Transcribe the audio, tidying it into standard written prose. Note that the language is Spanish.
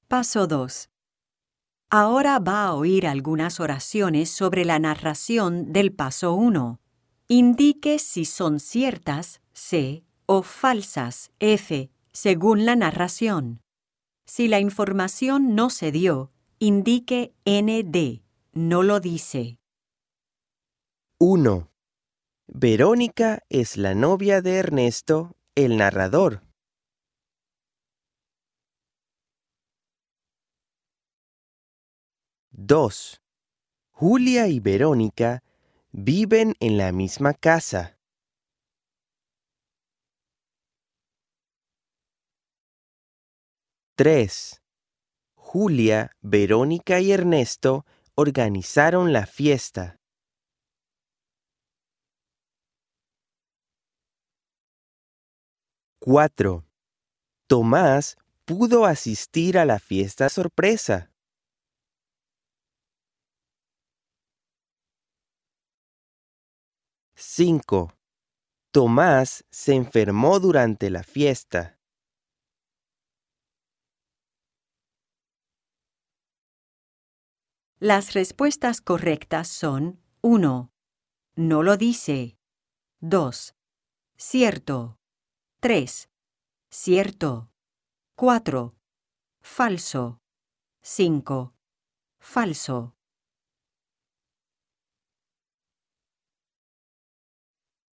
Paso 2. Ahora va a oír algunas oraciones sobre la narración del paso 1. Indique si son ciertas, C, o falsas, F, según la narración. Si la información no se dio, indique ND, no lo dice. 1. Verónica es la novia de Ernesto, el narrador. 2. Julia y Verónica viven en la misma casa. 3. Julia, Verónica y Ernesto organizaron la fiesta. 4. Tomás pudo asistir a la fiesta sorpresa. 5. Tomás se enfermó durante la fiesta. Las respuestas correctas son 1. No lo dice. 2. Cierto. 3. Cierto. 4. Falso. 5. Falso.